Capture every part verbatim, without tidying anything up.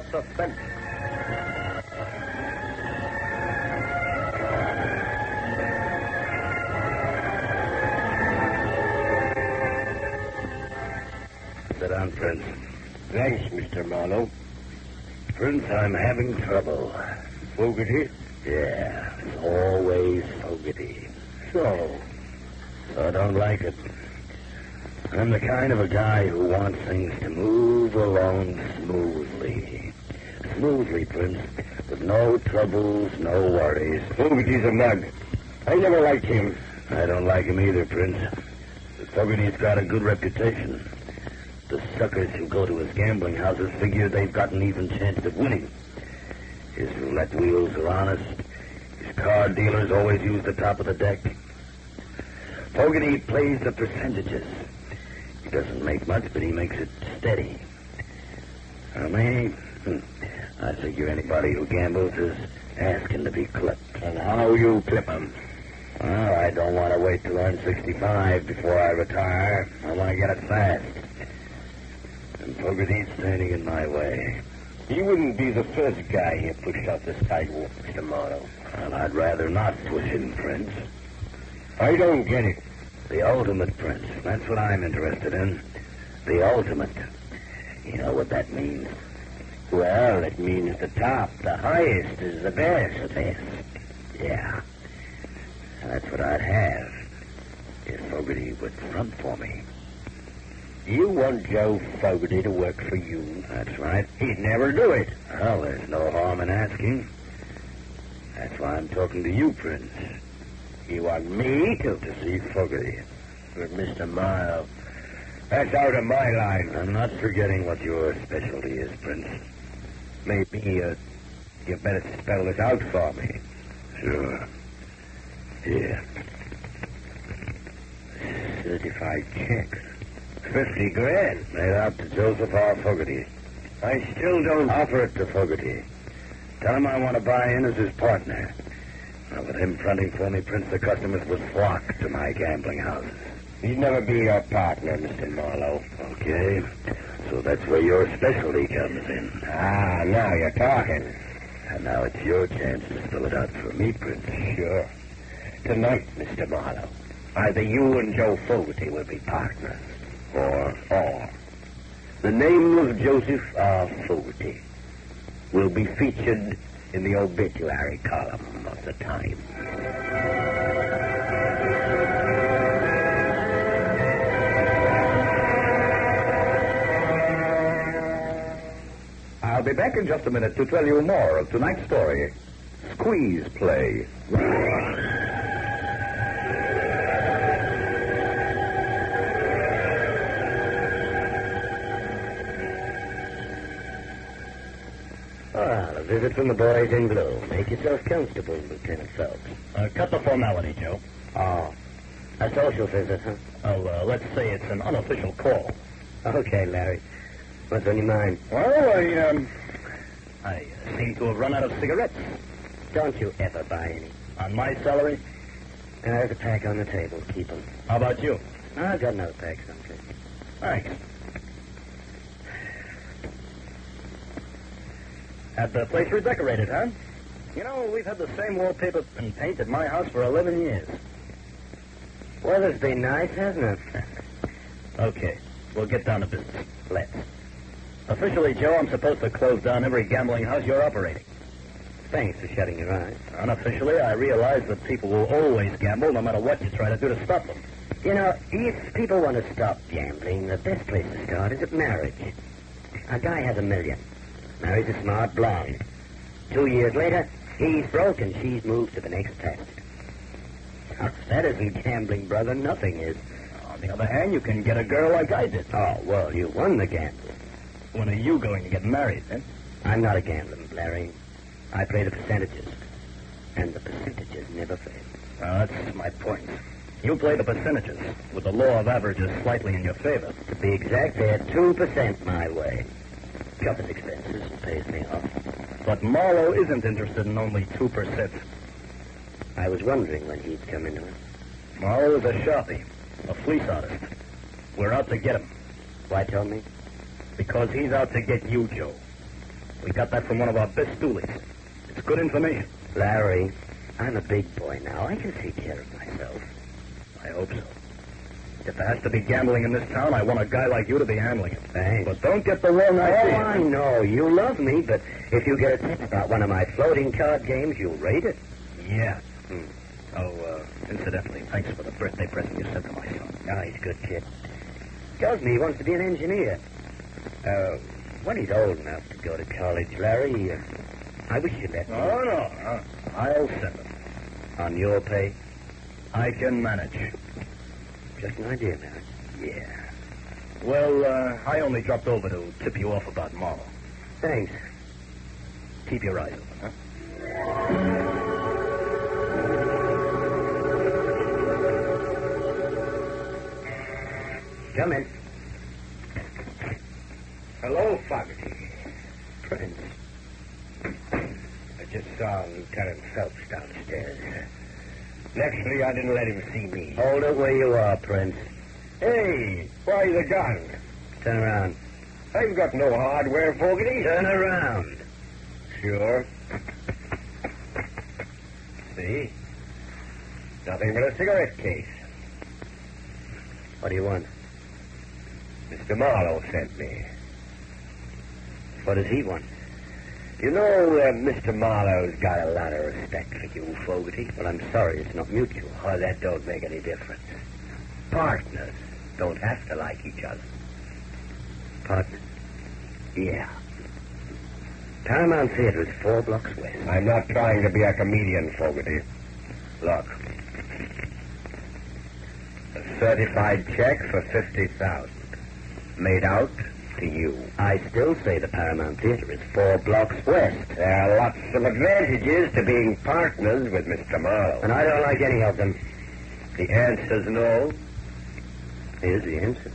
of suspense. Sit down, Prince. Thanks, Mister Marlowe. Prince, I'm having trouble. Fogarty? Yeah, it's always Fogarty. So? I don't like it. I'm the kind of a guy who wants things to move along smoothly. Smoothly, Prince, with no troubles, no worries. Fogarty's a mug. I never liked him. I don't like him either, Prince. But Fogarty's got a good reputation. The suckers who go to his gambling houses figure they've got an even chance of winning. His roulette wheels are honest. His card dealers always use the top of the deck. Fogarty plays the percentages. He doesn't make much, but he makes it steady. I mean, I figure anybody who gambles is asking to be clipped. And how you clip 'em? Well, I don't want to wait to earn sixty-five before I retire. I want to get it fast. And Fogarty's standing in my way. He wouldn't be the first guy who pushed out this sidewalk, Mister Marlowe. Well, I'd rather not push him, Prince. I don't get it. The ultimate, Prince. That's what I'm interested in. The ultimate. You know what that means? Well, it means the top, the highest, is the best. The best. Yeah. That's what I'd have if Fogarty would front for me. You want Joe Fogarty to work for you? That's right. He'd never do it. Well, there's no harm in asking. That's why I'm talking to you, Prince. You want me to? To see Fogarty. But, Mister Marlowe, that's out of my line. I'm not forgetting what your specialty is, Prince. Maybe uh, you better spell this out for me. Sure. Here. Certified checks. Fifty grand. Made out to Joseph R. Fogarty. I still don't... Offer it to Fogarty. Tell him I want to buy in as his partner. Now, with him fronting for me, Prince, the customers would flock to my gambling houses. He'd never be your partner, Mister Marlowe. Okay. So that's where your specialty comes in. Ah, now you're talking. And now it's your chance to spell it out for me, Prince. Sure. Tonight, Mister Marlowe, either you and Joe Fogarty will be partners. Or... Or... The name of Joseph R. Fogarty will be featured in the obituary column of the Times. I'll be back in just a minute to tell you more of tonight's story, Squeeze Play. Ah, a visit from the boys in blue. Make yourself comfortable, Lieutenant Phelps. Uh, cut the formality, Joe. Oh, a social visit, huh? Oh, uh, let's say it's an unofficial call. Okay, Larry. What's on your mind? Well, I, um... I uh, seem to have run out of cigarettes. Don't you ever buy any. On my salary? Uh, there's a pack on the table. Keep them. How about you? I've got another pack, something. Thanks. Had the place redecorated, huh? You know, we've had the same wallpaper and paint at my house for eleven years. Weather's been nice, hasn't it? Okay, we'll get down to business. Let's. Officially, Joe, I'm supposed to close down every gambling house you're operating. Thanks for shutting your eyes. Unofficially, I realize that people will always gamble no matter what you try to do to stop them. You know, if people want to stop gambling, the best place to start is at marriage. A guy has a million. Marries a smart blonde. Two years later, he's broke and she's moved to the next test. If that isn't gambling, brother, nothing is. On the other hand, you can get a girl like I did. Oh, well, you won the gamble. When are you going to get married, then? I'm not a gambler, Larry. I play the percentages. And the percentages never fail. Uh, that's my point. You play the percentages, with the law of averages slightly in your favor. To be exact, they're two percent my way. Covers expenses and pays me off. But Marlowe isn't interested in only two percent. I was wondering when he'd come into it. Marlowe is a sharpie, a fleece artist. We're out to get him. Why tell me? Because he's out to get you, Joe. We got that from one of our best stoolies. It's good information. Larry, I'm a big boy now. I can take care of myself. I hope so. If there has to be gambling in this town, I want a guy like you to be handling it. Thanks. But don't get the wrong Oh, idea. I know. You love me, but if you get a tip about one of my floating card games, you'll rate it. Yeah. Hmm. Oh, uh, incidentally, thanks for the birthday present you sent to my son. Oh, he's a good kid. Tells me he wants to be an engineer. Uh, when he's old enough to go to college, Larry, uh, I wish you'd let me. Oh, no. Uh, I'll send him. On your pay? I can manage. Just an idea, man. Yeah. Well, uh, I only dropped over to tip you off about Marlowe. Thanks. Keep your eyes open, huh? Come in. Hello, Fogarty. Prince. I just saw Lieutenant Phelps downstairs. Naturally, I didn't let him see me. Hold it where you are, Prince. Hey, why the gun? Turn around. I've got no hardware, Fogarty. Turn around. Sure. See? Nothing but a cigarette case. What do you want? Mister Marlowe sent me. What does he want? You know, uh, Mister Marlowe's got a lot of respect for you, Fogarty. Well, I'm sorry, it's not mutual. Oh, that don't make any difference. Partners don't have to like each other. Partner. Yeah. Paramount Theater is four blocks west. I'm not trying to be a comedian, Fogarty. Look. A certified check for fifty thousand dollars. Made out to you. I still say the Paramount Theater is four blocks west. There are lots of advantages to being partners with Mister Marlowe. And I don't like any of them. The answer's no. Here's the answer.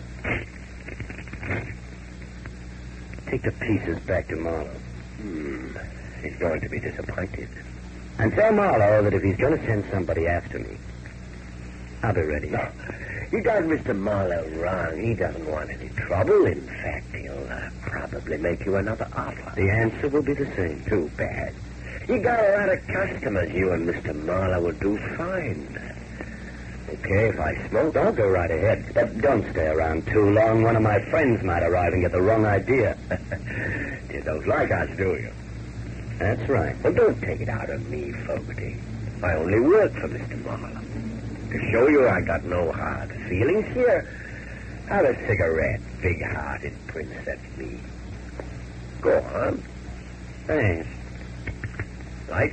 Take the pieces back to Marlowe. Hmm. He's going to be disappointed. And tell Marlowe that if he's going to send somebody after me, I'll be ready. No. You got Mister Marlowe wrong. He doesn't want any trouble. In fact, he'll uh, probably make you another offer. The answer will be the same. Too bad. You got a lot of customers. You and Mister Marlowe will do fine. Okay, if I smoke, I'll go right ahead. But don't stay around too long. One of my friends might arrive and get the wrong idea. You don't like us, do you? That's right. Well, don't take it out on me, Fogarty. I only work for Mister Marlowe. To show you I got no hard feelings here, have a cigarette, big-hearted Princess me. Go on. Thanks. Light?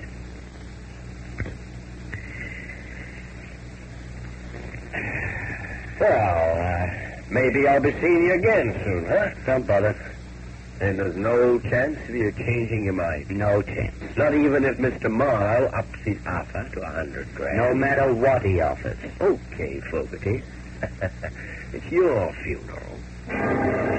Well, uh, maybe I'll be seeing you again soon, huh? Don't bother. And there's no chance of you changing your mind? No chance. Not even if Mister Marlowe ups his offer to a hundred grand? No matter what he offers. Okay, Fogarty. It's your funeral.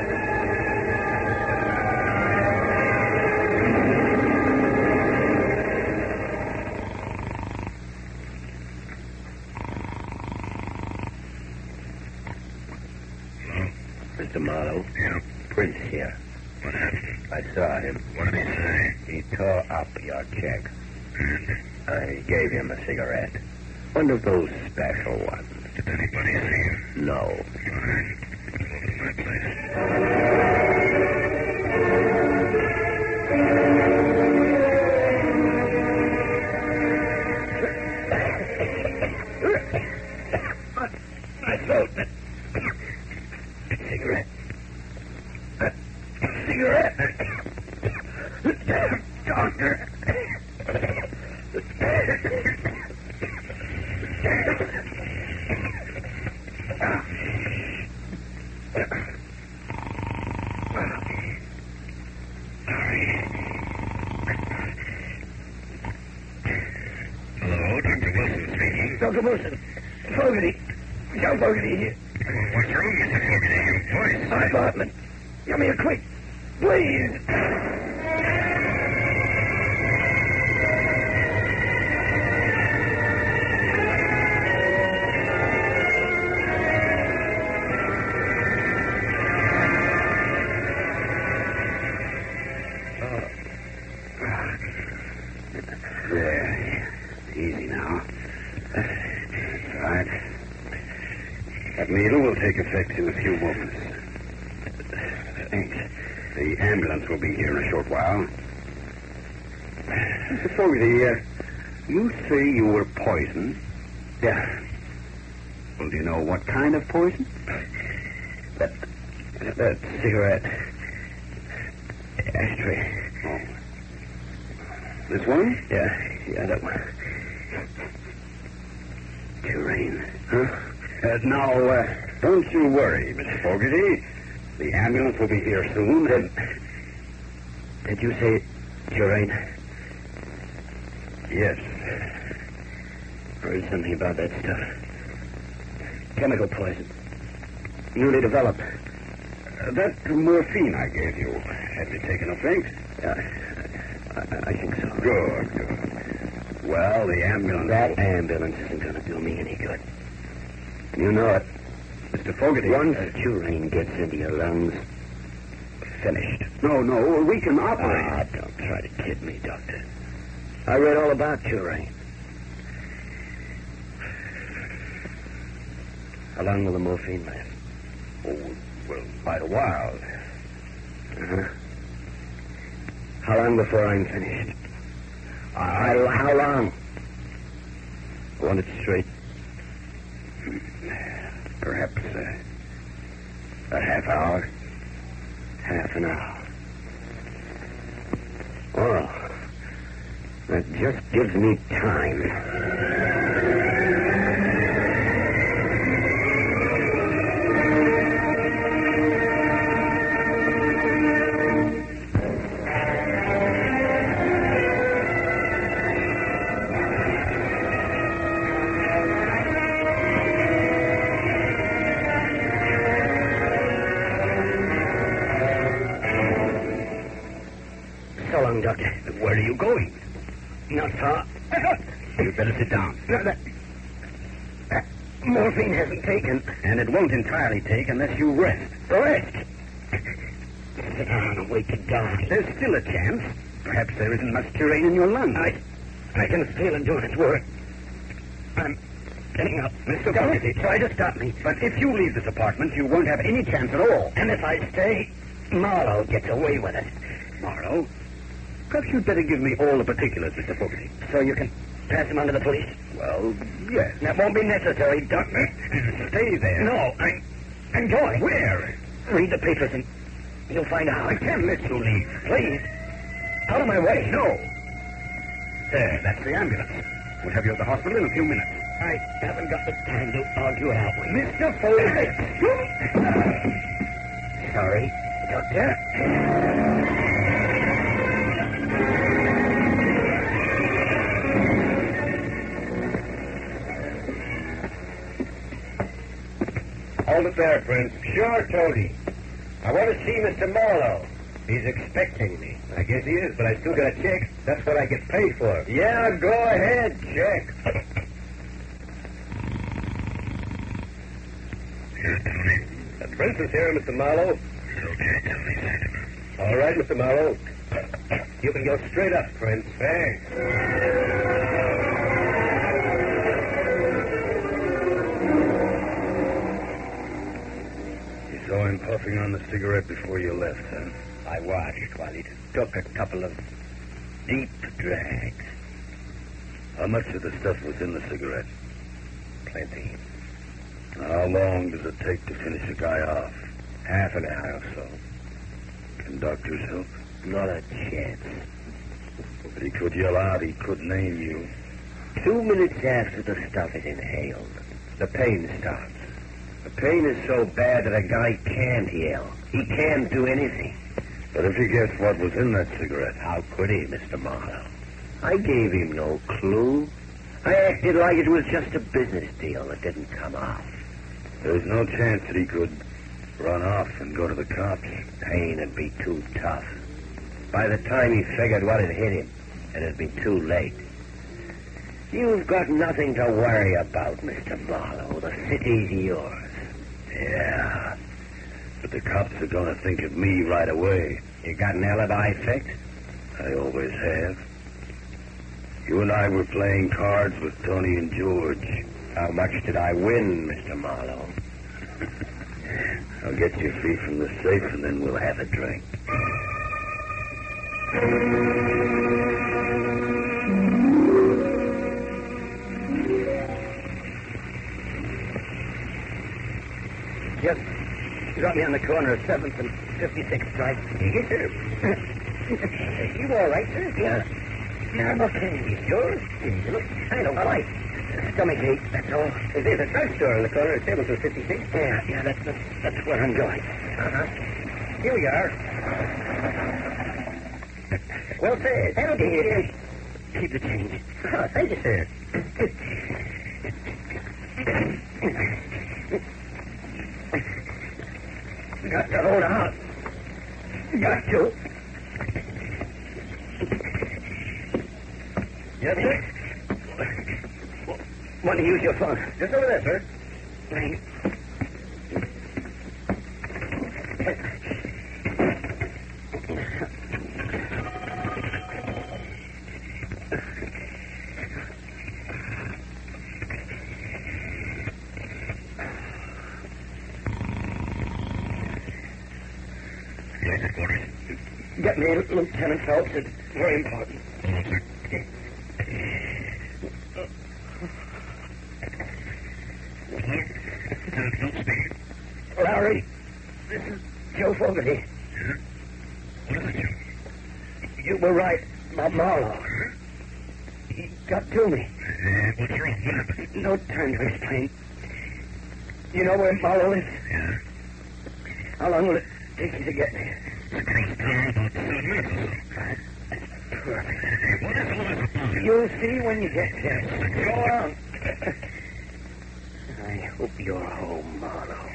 Mister Marlowe? Yeah. Prince here. What happened? I saw him. What did he say? He tore up your check. I gave him a cigarette. One of those special ones. Did anybody see him? No. All right. Let's go to my place. I thought that. Cigarette. Cigarette. Doctor. Hello, Doctor Wilson speaking. Doctor Wilson. Fogarty. John Fogarty here. What's wrong, Mister Fogarty? Your voice. My apartment. Come here quick. Please. take effect in a few moments. Thanks. The ambulance will be here in a short while. Mister Fogarty, uh, you say you were poisoned? Yeah. Well, do you know what kind of poison? That, that cigarette ashtray. Oh. This one? Yeah, yeah, that one. Terrain. Huh? Uh, now, uh, don't you worry, Mister Fogarty. The ambulance will be here soon. Did, did you say terrain? Yes. Heard something about that stuff. Chemical poison. Newly developed. Uh, that morphine I gave you. Have you taken effect? Uh, I, I think so. Good, good. Well, the ambulance... That ambulance isn't going to do me any good. You know it. Mister Fogarty... Once Turane gets into your lungs, finished. No, no, we can operate. Ah, don't try to kid me, Doctor. I read all about Turane. How long will the morphine last? Oh, well, quite a while. Uh-huh. How long before I'm finished? I, I, how long? I want it straight. Perhaps uh, a half hour. Half an hour. Well, that just gives me time. So long, Doctor. Where are you going? Not far. You better sit down. No, that, that morphine hasn't taken. And it won't entirely take unless you rest. Rest. Sit down and wait to die. There's still a chance. Perhaps there isn't much terrain in your lungs. I, I can feel it doing its work. I'm getting up. Mister Don't Fogarty, try to stop me. But if you leave this apartment, you won't have any chance at all. And if I stay, Marlowe gets away with it. Tomorrow? Perhaps you'd better give me all the particulars, Mister Fogarty. So you can pass him on to the police? Well, yes. That won't be necessary, Doctor. Stay there. No, I'm, I'm going. Where? Read the papers and you'll find out. I can't let you leave. Please. Out of my way. No. There, that's the ambulance. We'll have you at the hospital in a few minutes. I haven't got the time to argue it out with you. Mister Fogarty! Sorry, Doctor. Hold it there, Prince. Sure, Tony. I want to see Mister Marlowe. He's expecting me. I guess he is, but I still got a check. That's what I get paid for. Yeah, go ahead, check. Here's Tony. The Prince is here, Mister Marlowe. Okay, Tony. All right, Mister Marlowe. You can go straight up, Prince. Thanks. Saw him puffing on the cigarette before you left, huh? I watched while he took a couple of deep drags. How much of the stuff was in the cigarette? Plenty. How long does it take to finish a guy off? Half an hour or so. Can doctors help? Not a chance. But he could yell out. He could name you. Two minutes after the stuff is inhaled, the pain stops. The pain is so bad that a guy can't yell. He can't do anything. But if he guessed what was in that cigarette... How could he, Mister Marlowe? I gave him no clue. I acted like it was just a business deal that didn't come off. There's no chance that he could run off and go to the cops. Pain would be too tough. By the time he figured what had hit him, it'd be too late. You've got nothing to worry about, Mister Marlowe. The city's yours. Yeah. But the cops are going to think of me right away. You got an alibi fixed? I always have. You and I were playing cards with Tony and George. How much did I win, Mister Marlowe? I'll get you free from the safe, and then we'll have a drink. Just drop me on the corner of seventh and fifty-sixth, right? Yes, sir. You all right, sir? Yeah. Yeah, okay. You sure? You look kind of white. Stomach ache, that's all. There's a drugstore on the corner of seventh and fifty-sixth. Yeah, yeah, that's, that's, that's where I'm going. Uh-huh. Here we are. Well said. That'll be it. Keep the change. Oh, thank you, sir. Got to hold out. Got to. Yes, sir? Want to use your phone? Just over there, sir. Thanks. Get me Lieutenant Phelps. It's very important. Lowry, this is Joe Fogarty. What is it, Joe? You were right about Marlowe. He got to me. Uh, what's wrong? What happened? No time to explain. You know where Marlowe is? Yeah? How long will it take you to get there? Across town about seven minutes or so. That's perfect. What is all this about? You'll see when you get there. Go on. I hope you're home, Marlowe.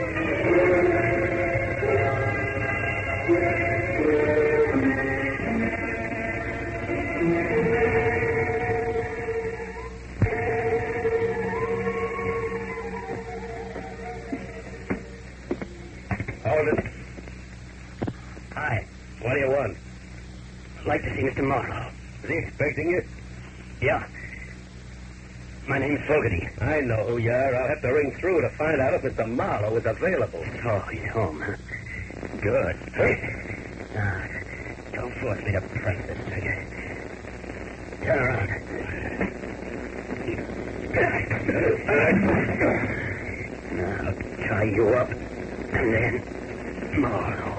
Hold it. Hi. What do you want? I'd like to see Mister Marlowe. Is he expecting you? Yeah. My name's Fogarty. I know who you are. I'll have to ring through to find out if Mister Marlowe is available. Oh, he's home, huh? Good. Now, don't force me to press this trigger. Turn around. Now, I'll tie you up, and then Marlowe.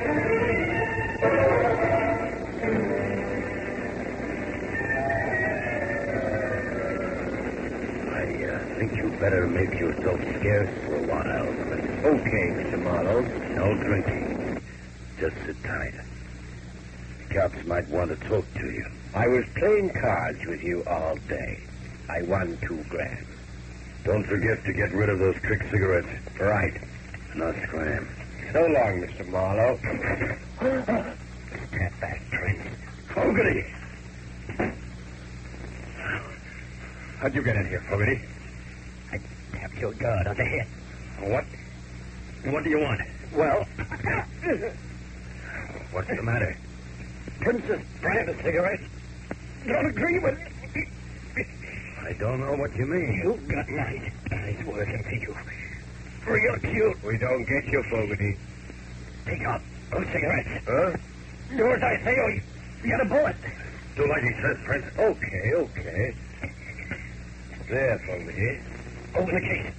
I uh, think you better make yourself scarce for a while, Prince. Okay, Mister Marlowe. No drinking. Just sit tight. Cops might want to talk to you. I was playing cards with you all day. I won two grand. Don't forget to get rid of those trick cigarettes. Right. Now scram. So long, Mister Marlowe. Step back, Prince. Fogarty! How'd you get in here, Fogarty? I tapped your guard on the head. What? What do you want? Well, What's the matter? Princess brand of cigarettes. Don't agree with me. I don't know what you mean. You got nice eyes working for you. Real cute. We don't get you, Fogarty. Pick up those cigarettes. Huh? Do as I say, or you get a bullet. Do like he says, Prince. Okay, okay. There, Fogarty. Open the case.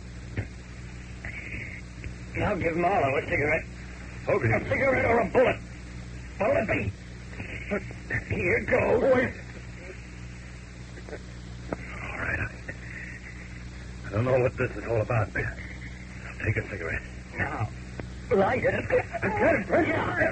Now give Marlowe a cigarette. Fogarty. A cigarette or a bullet. What'll it be? Here goes. Wait. All right. I, I don't know what this is all about, but I'll take a cigarette. Now, light it. Good, Prince.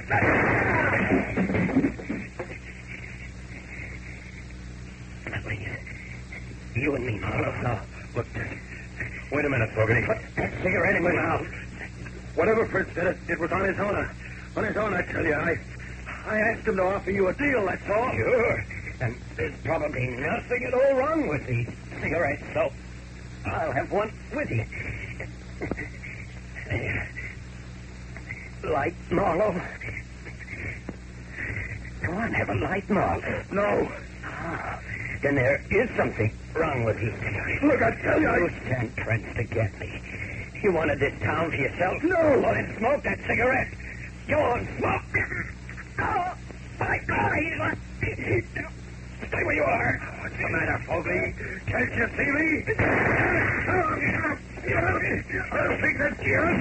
Please. You and me, Marlowe. Now, look, wait a minute, Fogarty. Put that cigarette in my mouth. Whatever Prince did, it, it was on his own. On his own, I tell you. I, I asked him to offer you a deal, that's all. Sure. And there's probably nothing at all wrong with these cigarettes, so I'll have one with you. Light, Marlowe. Go on, have a light, Marlowe. No. Ah, then there is something wrong with these cigarettes. Look, I tell you, I... You sent Prince to get me. You wanted this town for yourself? No. Well, then smoke that cigarette. Go on, smoke. Oh, my God. Stay where you are. What's the matter, Fogarty? Can't you see me? I'll think that's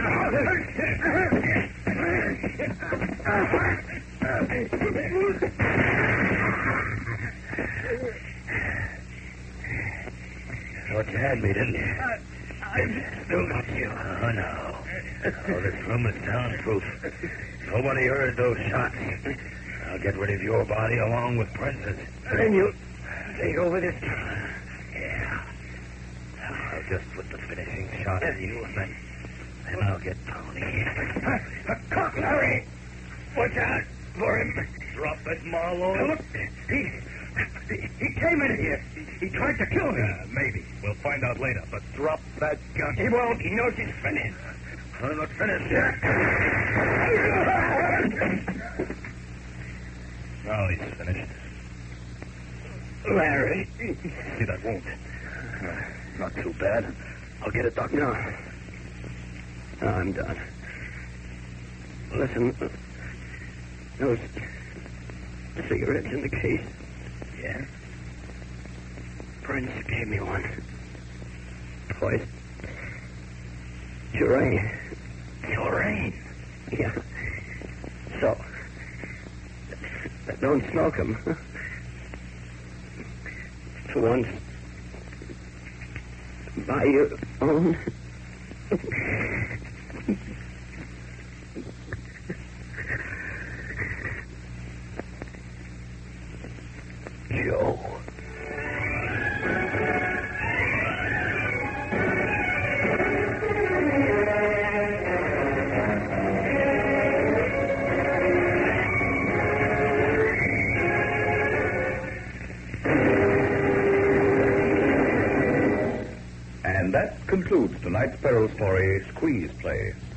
Thought you had me, didn't you? I've still got you. Oh, no. Oh, this room is soundproof. Nobody heard those shots. I'll get rid of your body along with Prince's. Then you take over this town. Yeah. I'll just put the finishing shot in you, and then, then I'll get Tony. Come, Larry. Watch out for him. Drop it, Marlowe. Now, look, he, he, he came in here. He, he tried to kill me. Uh, maybe. We'll find out later, but drop that gun. He won't. He knows he's finished. I'm not finished yet. Now he's finished. Larry. See that wound? Uh, not too bad. I'll get a doctor. No. No, I'm done. Listen. Those cigarettes in the case. Yeah? Prince gave me one. Poison. Terrain. Terrain? Yeah. So, don't smoke them. For once, buy your own. Joe. And that concludes tonight's Peril story, Squeeze Play.